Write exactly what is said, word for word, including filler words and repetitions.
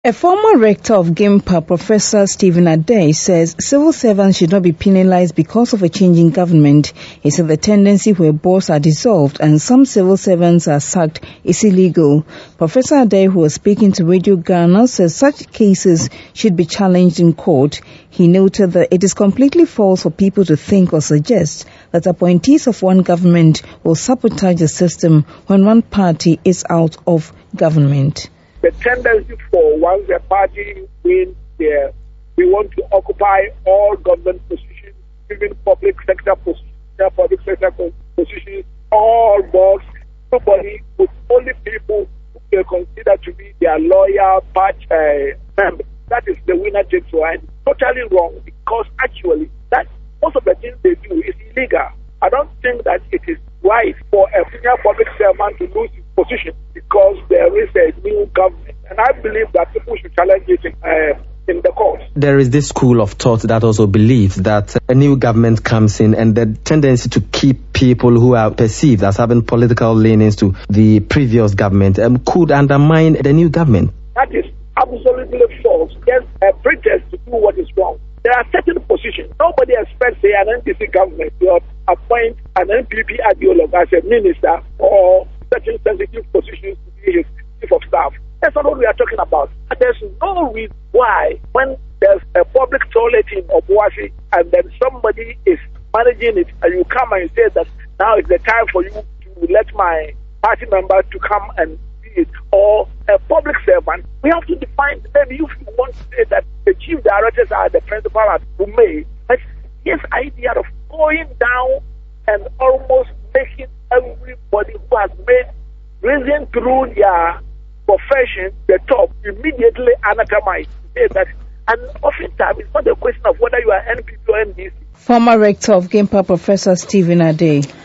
A former rector of Gimpa, Professor Stephen Adey, says civil servants should not be penalized because of a changing government. He said the tendency where boards are dissolved and some civil servants are sacked is illegal. Professor Adey, who was speaking to Radio Ghana, says such cases should be challenged in court. He noted that it is completely false for people to think or suggest that appointees of one government will sabotage the system when one party is out of government. The tendency for once a party wins there, we want to occupy all government positions, even public sector positions, public sector positions, all boards, nobody, with only people who they consider to be their loyal party uh, members. That is the winner takes all. And totally wrong, because actually that most of the things they do is illegal. I don't think that it is right for a senior public servant to lose his position because there is a new government. And I believe that people should challenge it in, uh, in the court. There is this school of thought that also believes that a new government comes in and the tendency to keep people who are perceived as having political leanings to the previous government um, could undermine the new government. That is absolutely false. There's a pretext to do what is wrong. There are certain positions. Nobody expects, say, an N D C government to appoint an N P P ideologue as a minister or certain sensitive positions to be his chief of staff. That's not what we are talking about. And there's no reason why, when there's a public toilet in Obuasi and then somebody is managing it, and you come and say that now is the time for you to let my party member to come and be it, or a public servant, we have to define. Maybe if you want to say that the chief directors are the principal at Ume, but this idea of going down and almost making everybody who has made risen through their profession the top immediately anathemized. Say that, and oftentimes it's not a question of whether you are N P P or N D C. Former rector of Gimpa, Professor Stephen Adey.